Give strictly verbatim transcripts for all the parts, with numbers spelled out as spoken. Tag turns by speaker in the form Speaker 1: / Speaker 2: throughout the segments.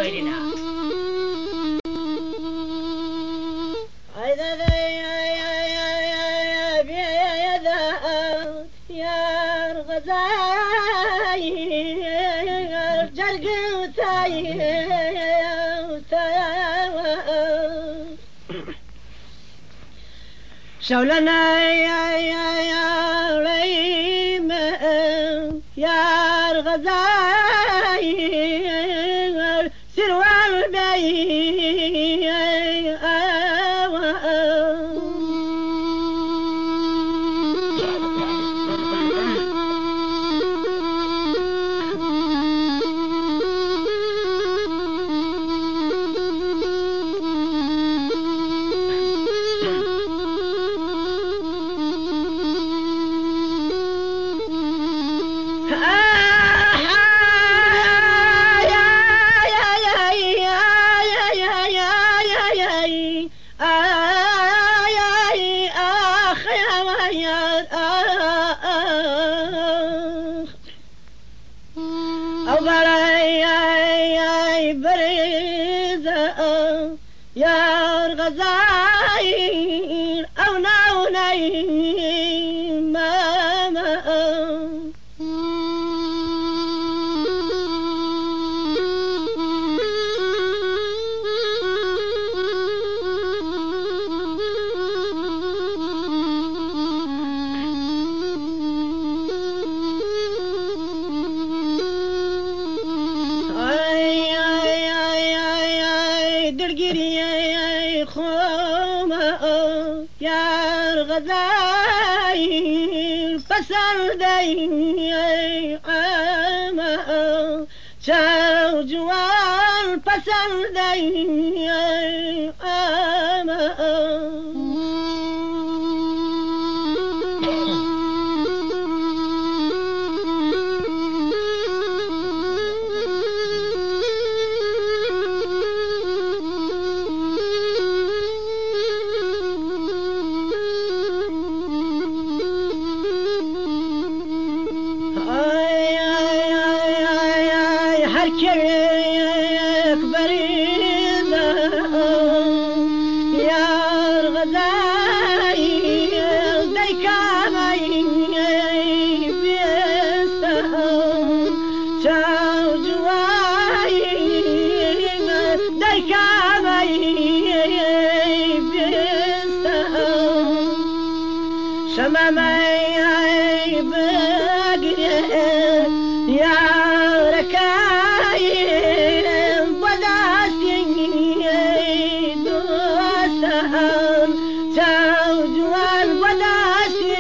Speaker 1: دويلنا
Speaker 2: يا غزاي جرق وتاي شولنا يا يا يا ريم يا غزاي سروال بي يا غزاير أو ناوني ماما يا غزاير فسر دي عاما شاو جوال فسر دي عاما حركك بريدة يا غزاير ديكامي بيستهم شاو جوايم ديكامي بيستهم شمامي بقري يا ركايم وداسي دوستهم شاو جوال وداسي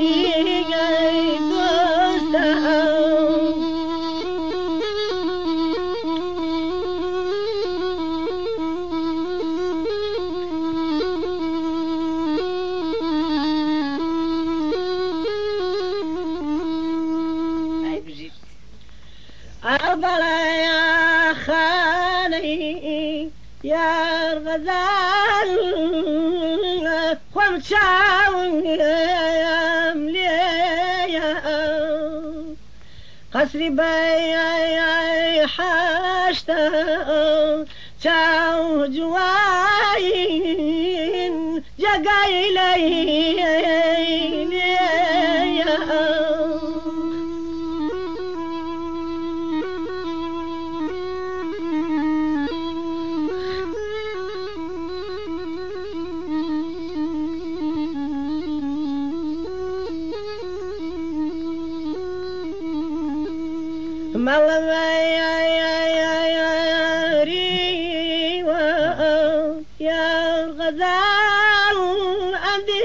Speaker 2: دوستهم أربلا يا خالي يا غزال خمشاون يا مليا قصري بي حاشتا شاو جواين جاقاي لي مالما يا يا يا يا ريوا يا غزال عندي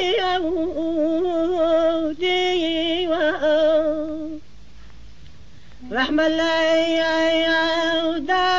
Speaker 2: ديوا رحم الله يا يا